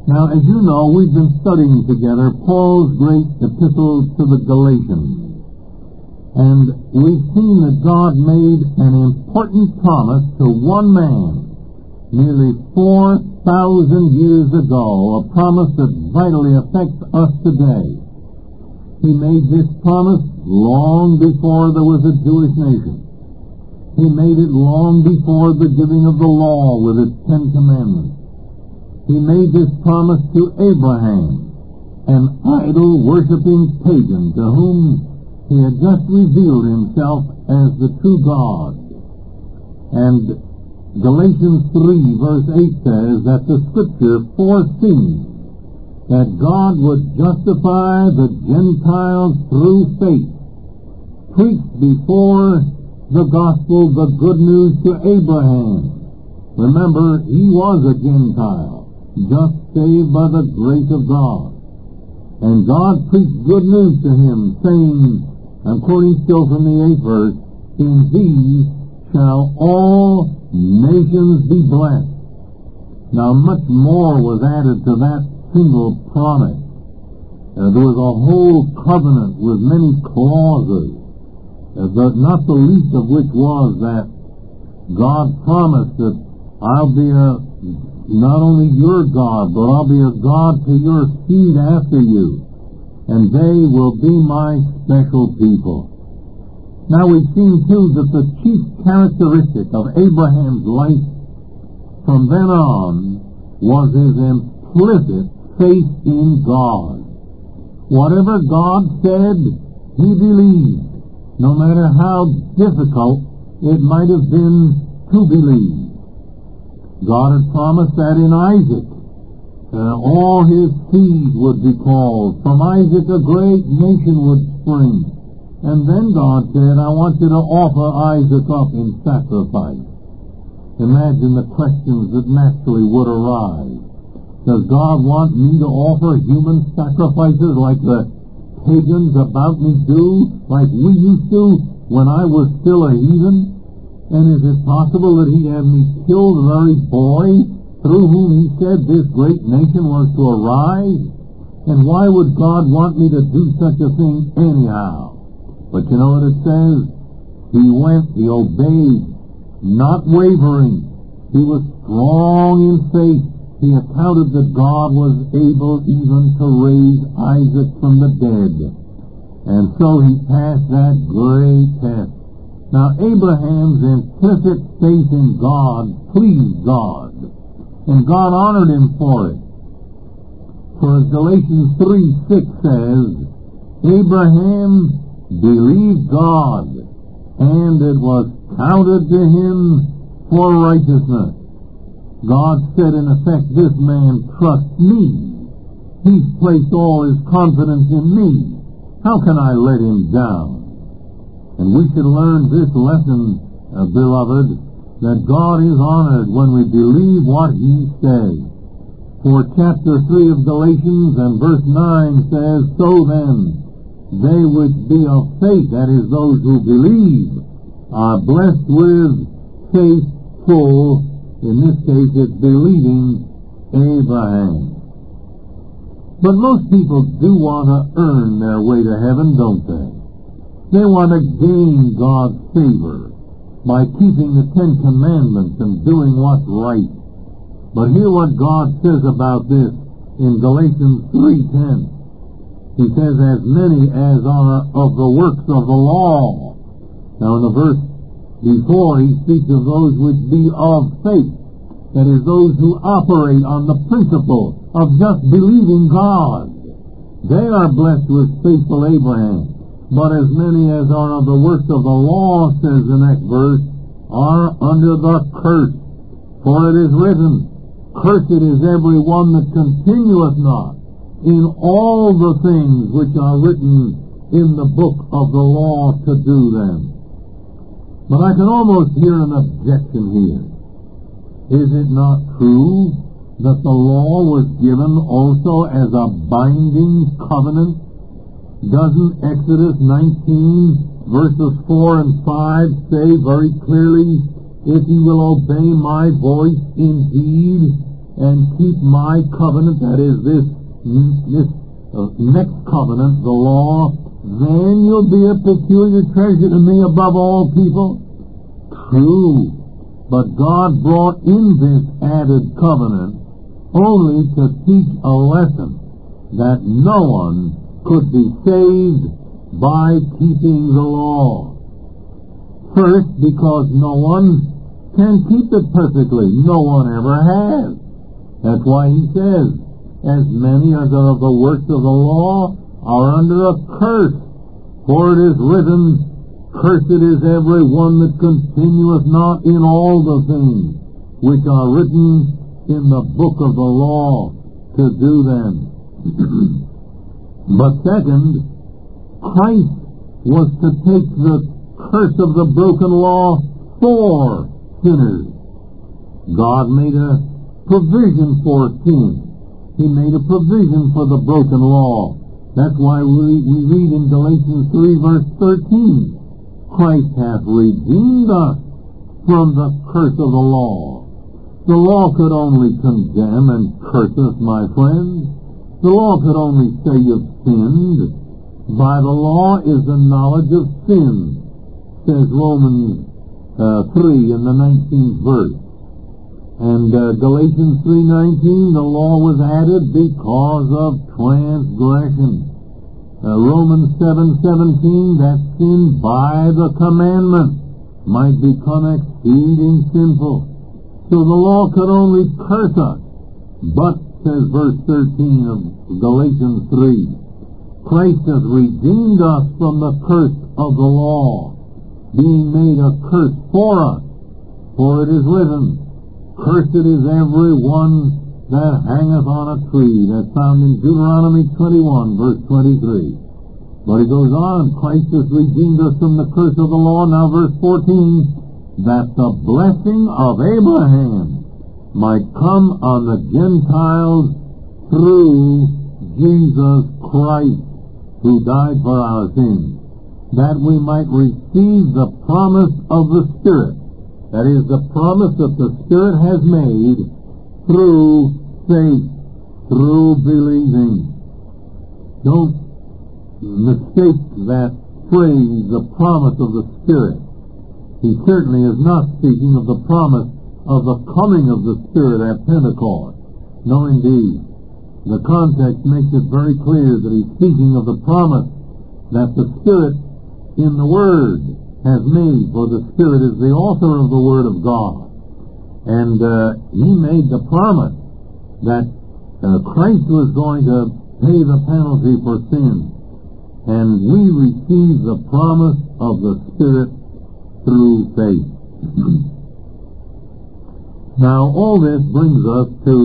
Now, as you know, we've been studying together Paul's great epistle to the Galatians. And we've seen that God made an important promise to one man nearly 4,000 years ago, a promise that vitally affects us today. He made this promise long before there was a Jewish nation. He made it long before the giving of the law with its 10 commandments. He made this promise to Abraham, an idol-worshipping pagan to whom he had just revealed himself as the true God. And Galatians 3 verse 8 says that the Scripture foresees that God would justify the Gentiles through faith, preached before the gospel, the good news to Abraham. Remember, he was a Gentile, just saved by the grace of God. And God preached good news to him, saying, I'm quoting still from the 8th verse, in thee shall all nations be blessed. Now much more was added to that single promise. There was a whole covenant with many clauses, not the least of which was that God promised that I'll be not only your God, but I'll be a God to your seed after you, and they will be my special people. Now we've seen too that the chief characteristic of Abraham's life from then on was his implicit faith in God. Whatever God said, he believed, no matter how difficult it might have been to believe. God had promised that in Isaac all his seed would be called. From Isaac a great nation would spring. And then God said, I want you to offer Isaac up in sacrifice. Imagine the questions that naturally would arise. Does God want me to offer human sacrifices like the pagans about me do, like we used to when I was still a heathen? And is it possible that he'd have me kill the very boy through whom he said this great nation was to arise? And why would God want me to do such a thing anyhow? But you know what it says? He went, he obeyed, not wavering. He was strong in faith. He accounted that God was able even to raise Isaac from the dead. And so he passed that great test. Now Abraham's implicit faith in God pleased God, and God honored him for it. For as Galatians 3:6 says, Abraham believed God, and it was counted to him for righteousness. God said, in effect, this man trusts me. He's placed all his confidence in me. How can I let him down? And we should learn this lesson, beloved, that God is honored when we believe what he says. For chapter 3 of Galatians and verse 9 says, so then, they which be of faith, that is, those who believe, are blessed with faithful. In this case, it's believing Abraham. But most people do want to earn their way to heaven, don't they? They want to gain God's favor by keeping the 10 commandments and doing what's right. But hear what God says about this in Galatians 3:10. He says, as many as are of the works of the law. Now in the verse before, he speaks of those which be of faith. That is, those who operate on the principle of just believing God. They are blessed with faithful Abraham. But as many as are of the works of the law, says the next verse, are under the curse. For it is written, cursed is every one that continueth not in all the things which are written in the book of the law to do them. But I can almost hear an objection here. Is it not true that the law was given also as a binding covenant? Doesn't Exodus 19 verses 4 and 5 say very clearly, if you will obey my voice indeed, and keep my covenant, that is this next covenant, the law, then you'll be a peculiar treasure to me above all people. True, but God brought in this added covenant only to teach a lesson that no one could be saved by keeping the law. First, because no one can keep it perfectly. No one ever has. That's why he says, as many as are of the works of the law are under a curse. For it is written, Cursed is every one that continueth not in all the things which are written in the book of the law to do them. But second, Christ was to take the curse of the broken law for sinners. God made a provision for sin. He made a provision for the broken law. That's why we read in Galatians 3 verse 13, Christ hath redeemed us from the curse of the law. The law could only condemn and curse us, my friends. The law could only say you've sinned. By the law is the knowledge of sin, says Romans 3 in the 19th verse. And Galatians 3:19, the law was added because of transgression. Romans 7:17, that sin by the commandment might become exceeding sinful. So the law could only curse us. But, says verse 13 of Galatians 3, Christ has redeemed us from the curse of the law, being made a curse for us. For it is written, Cursed is every one that hangeth on a tree. That's found in Deuteronomy 21, verse 23. But he goes on, Christ has redeemed us from the curse of the law. Now verse 14, that the blessing of Abraham might come on the Gentiles through Jesus Christ, who died for our sins, that we might receive the promise of the Spirit. That is the promise that the Spirit has made through faith, through believing. Don't mistake that phrase, the promise of the Spirit. He certainly is not speaking of the promise of the coming of the Spirit at Pentecost. No, indeed. The context makes it very clear that he's speaking of the promise that the Spirit in the Word has made, for the Spirit is the author of the Word of God. And he made the promise that Christ was going to pay the penalty for sin. And we receive the promise of the Spirit through faith. Now, all this brings us to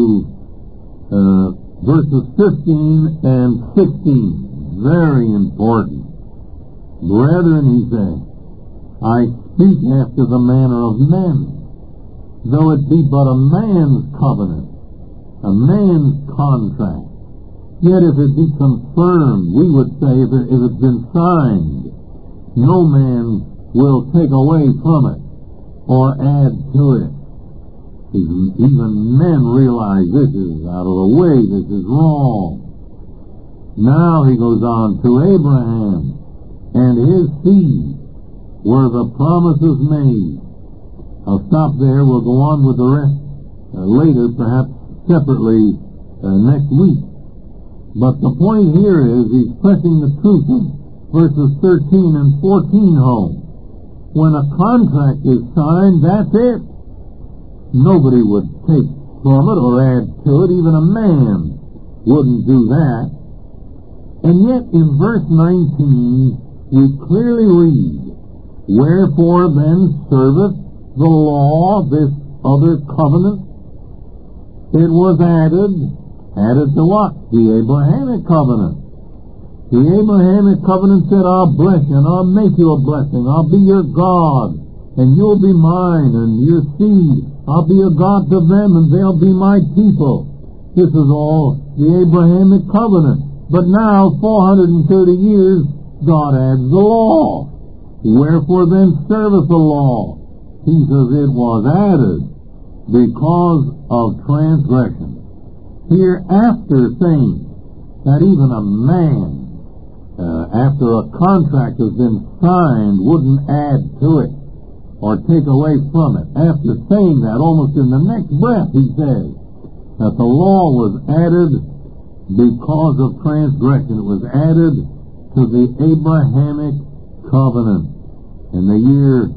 verses 15 and 16. Very important. Brethren, he says, I speak after the manner of men, though it be but a man's covenant, a man's contract. Yet if it be confirmed, we would say, if it's been signed, no man will take away from it or add to it. Even men realize this is out of the way, this is wrong. Now he goes on, to Abraham and his seed were the promises made. I'll stop there. We'll go on with the rest later, perhaps separately next week. But the point here is he's pressing the truth of verses 13 and 14 home. When a contract is signed, that's it. Nobody would take from it or add to it. Even a man wouldn't do that. And yet in verse 19 we clearly read, Wherefore then serveth the law, this other covenant? It was added to what? The Abrahamic covenant. The Abrahamic covenant said, I'll bless you and I'll make you a blessing. I'll be your God and you'll be mine and your seed. I'll be a God to them and they'll be my people. This is all the Abrahamic covenant. But now, 430 years, God adds the law. Wherefore then serveth the law? He says it was added because of transgression. Here, after saying that even a man, after a contract has been signed, wouldn't add to it or take away from it, after saying that, almost in the next breath, he says that the law was added because of transgression. It was added to the Abrahamic covenant. In the year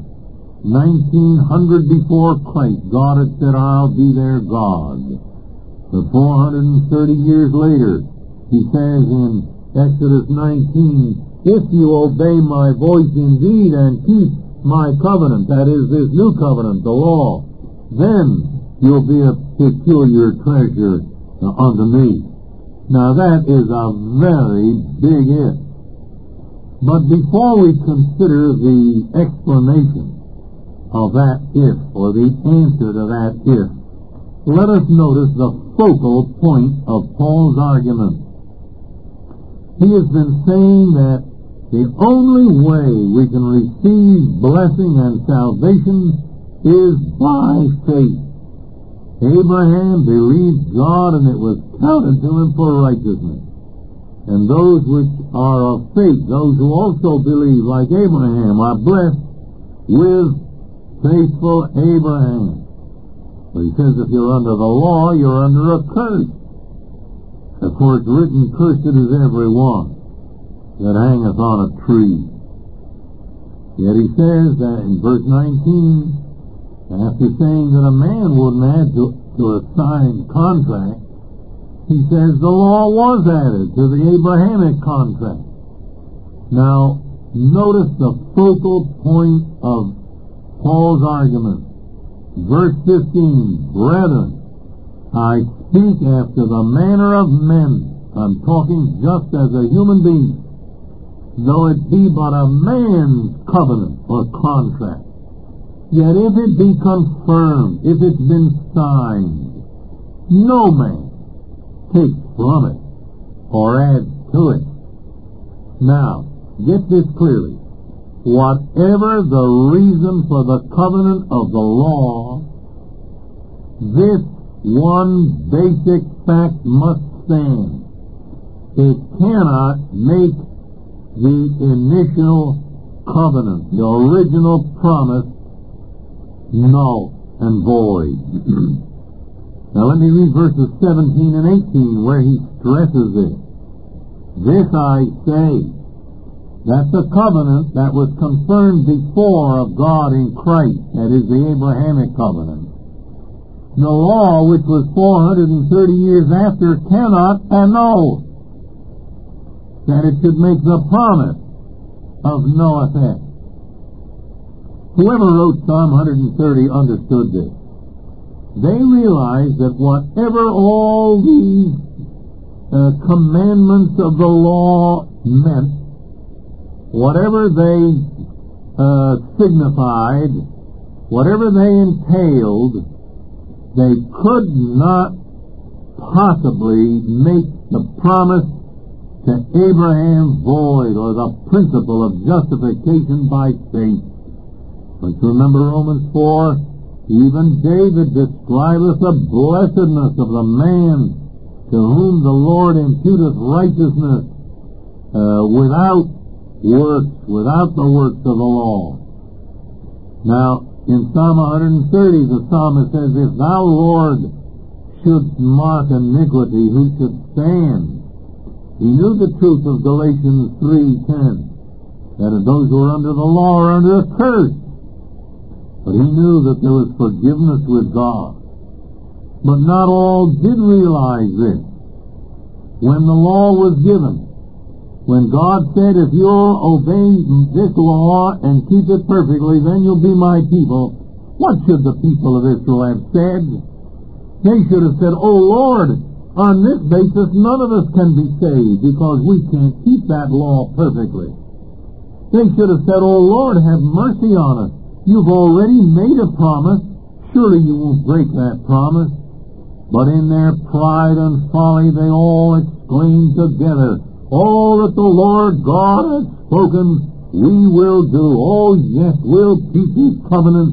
1900 before Christ, God had said, I'll be their God. But 430 years later, he says in Exodus 19, if you obey my voice indeed and keep my covenant, that is, this new covenant, the law, then you'll be a peculiar treasure unto me. Now that is a very big if. But before we consider the explanation of that if, or the answer to that if, let us notice the focal point of Paul's argument. He has been saying that the only way we can receive blessing and salvation is by faith. Abraham believed God, and it was counted to him for righteousness. And those which are of faith, those who also believe like Abraham, are blessed with faithful Abraham. But he says if you're under the law, you're under a curse. Of course, written, cursed is every one that hangeth on a tree. Yet he says that in verse 19, after saying that a man wouldn't add to a signed contract, he says the law was added to the Abrahamic contract. Now, notice the focal point of Paul's argument. Verse 15, brethren, I speak after the manner of men. I'm talking just as a human being, though it be but a man's covenant or contract. Yet if it be confirmed, if it's been signed, no man takes from it or adds to it. Now, get this clearly. Whatever the reason for the covenant of the law, this one basic fact must stand. It cannot make the initial covenant, the original promise, null and void. Now let me read verses 17 and 18 where he stresses this. This I say, that the covenant that was confirmed before of God in Christ, that is the Abrahamic covenant, the law which was 430 years after cannot annul, that it should make the promise of no effect. Whoever wrote Psalm 130 understood this. They realized that whatever all these commandments of the law meant, whatever they signified, whatever they entailed, they could not possibly make the promise to Abraham void, or the principle of justification by faith. But remember Romans 4, even David describeth the blessedness of the man to whom the Lord imputeth righteousness without works, without the works of the law. Now, in Psalm 130, the psalmist says, if thou, Lord, shouldst mark iniquity, who should stand? He knew the truth of Galatians 3:10, that those who are under the law are under a curse. But he knew that there was forgiveness with God. But not all did realize this. When the law was given, when God said, if you'll obey this law and keep it perfectly, then you'll be my people, what should the people of Israel have said? They should have said, oh Lord, on this basis none of us can be saved because we can't keep that law perfectly. They should have said, oh Lord, have mercy on us. You've already made a promise. Surely you won't break that promise. But in their pride and folly they all exclaimed together, all that the Lord God has spoken, we will do. Oh yes, we'll keep His covenant,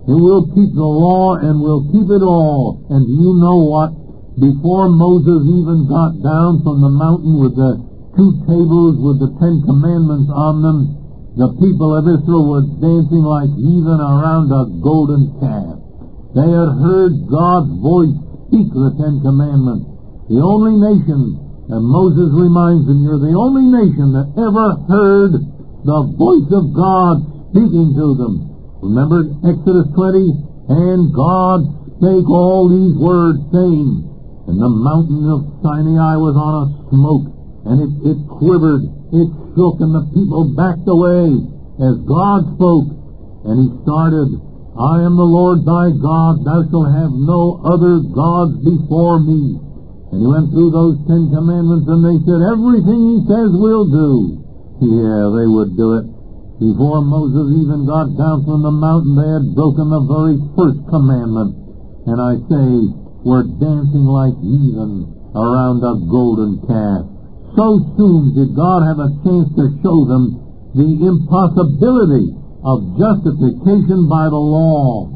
And we'll keep the law and we'll keep it all. And you know what? Before Moses even got down from the mountain with the 2 tables with the 10 commandments on them, the people of Israel were dancing like heathen around a golden calf. They had heard God's voice speak the 10 commandments. The only nation, and Moses reminds them, you're the only nation that ever heard the voice of God speaking to them. Remember Exodus 20? And God spake all these words, saying, and the mountain of Sinai was on a smoke, and it quivered, it shook, and the people backed away as God spoke. And he started, I am the Lord thy God, thou shalt have no other gods before me. And he went through those 10 commandments, and they said, everything he says we'll do. Yeah, they would do it. Before Moses even got down from the mountain, they had broken the very first commandment. And I say, we're dancing like heathen around a golden calf. So soon did God have a chance to show them the impossibility of justification by the law.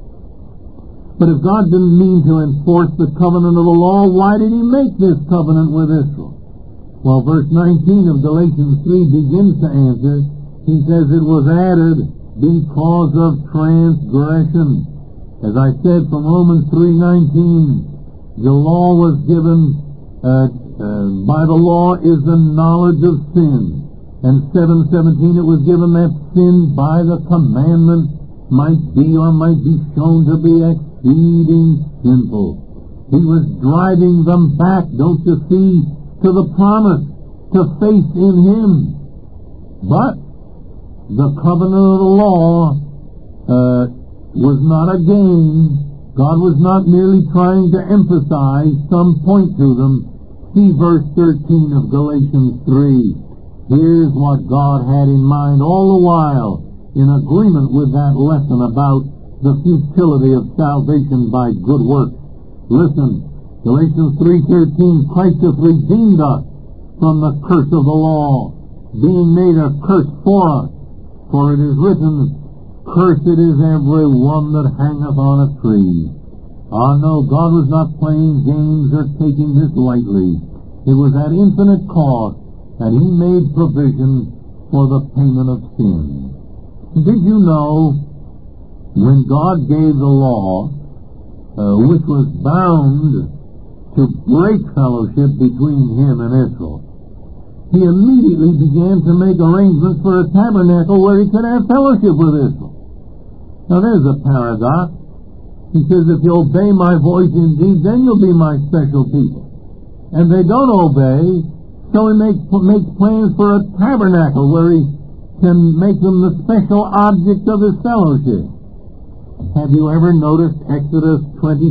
But if God didn't mean to enforce the covenant of the law, why did he make this covenant with Israel? Well, verse 19 of Galatians 3 begins to answer. He says it was added because of transgression. As I said from Romans 3:19, the law was given, by the law is the knowledge of sin. And 7:17 it was given that sin by the commandment might be or might be shown to be exceeding sinful. He was driving them back, don't you see, to the promise, to faith in him. But the covenant of the law was not a game. God was not merely trying to emphasize some point to them. See verse 13 of Galatians 3. Here's what God had in mind all the while, in agreement with that lesson about the futility of salvation by good works. Listen, Galatians 3:13, Christ hath redeemed us from the curse of the law, being made a curse for us. For it is written, cursed is every one that hangeth on a tree. No, God was not playing games or taking this lightly. It was at infinite cost that he made provision for the payment of sin. Did you know, when God gave the law, which was bound to break fellowship between him and Israel, he immediately began to make arrangements for a tabernacle where he could have fellowship with Israel. Now there's a paradox. He says, if you obey my voice indeed, then you'll be my special people. And they don't obey, so he makes plans for a tabernacle where he can make them the special object of his fellowship. Have you ever noticed Exodus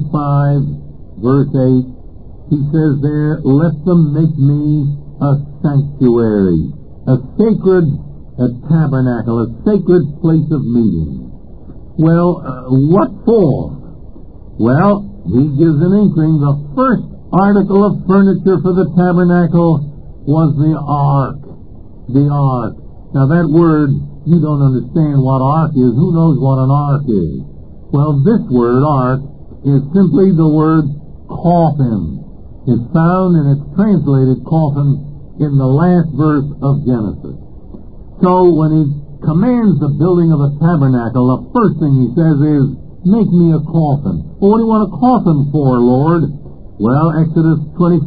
25, verse 8? He says there, let them make me a sanctuary, a sacred tabernacle, a sacred place of meeting. Well, what for? Well, he gives an inkling. The first article of furniture for the tabernacle was the ark. The ark. Now that word, you don't understand what ark is. Who knows what an ark is? Well, this word, ark, is simply the word coffin. It's found and it's translated coffin in the last verse of Genesis. So when he commands the building of a tabernacle, the first thing he says is, make me a coffin. Well, what do you want a coffin for, Lord? Well, Exodus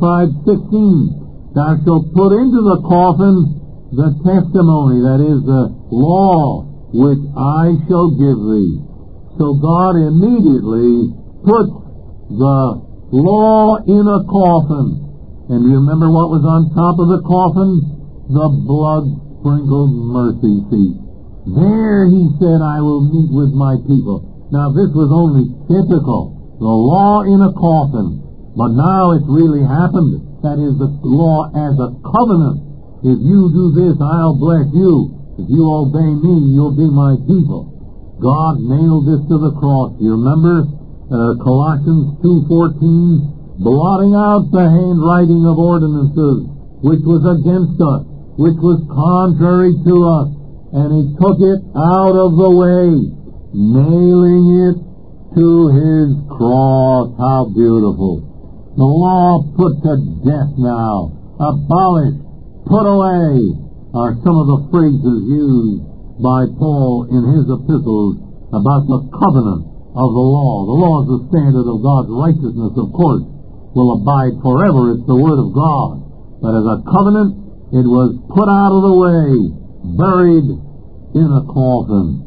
25:16, thou shalt put into the coffin the testimony, that is the law, which I shall give thee. So God immediately puts the law in a coffin. And you remember what was on top of the coffin? The blood-sprinkled mercy seat. There, he said, I will meet with my people. Now, this was only typical. The law in a coffin. But now it's really happened. That is, the law as a covenant. If you do this, I'll bless you. If you obey me, you'll be my people. God nailed this to the cross. You remember Colossians 2:14, blotting out the handwriting of ordinances, which was against us, which was contrary to us, and he took it out of the way. nailing it to his cross. How beautiful. The law put to death now, abolished, put away, are some of the phrases used by Paul in his epistles about the covenant of the law. The law is the standard of God's righteousness, of course, will abide forever. It's the Word of God. But as a covenant, it was put out of the way, buried in a coffin.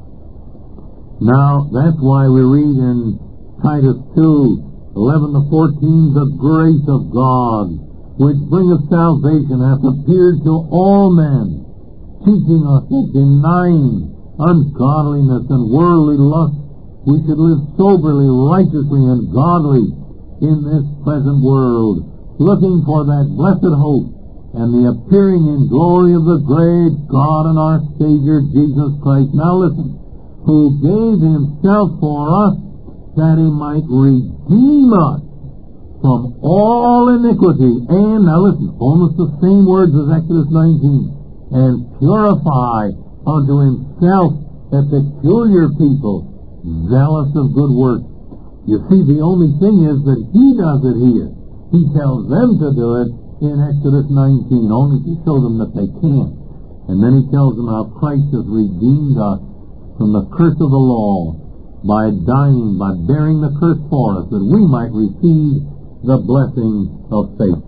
Now, that's why we read in Titus 2:11-14, the grace of God, which bringeth salvation, hath appeared to all men, teaching us that denying ungodliness and worldly lust, we should live soberly, righteously, and godly in this present world, looking for that blessed hope and the appearing in glory of the great God and our Savior Jesus Christ. Now listen, who gave himself for us that he might redeem us from all iniquity, and, now listen, almost the same words as Exodus 19, and purify unto himself a peculiar people, zealous of good works. You see, the only thing is that he does it here. He tells them to do it in Exodus 19, only to show them that they can't. And then he tells them how Christ has redeemed us from the curse of the law by dying, by bearing the curse for us, that we might receive the blessing of faith.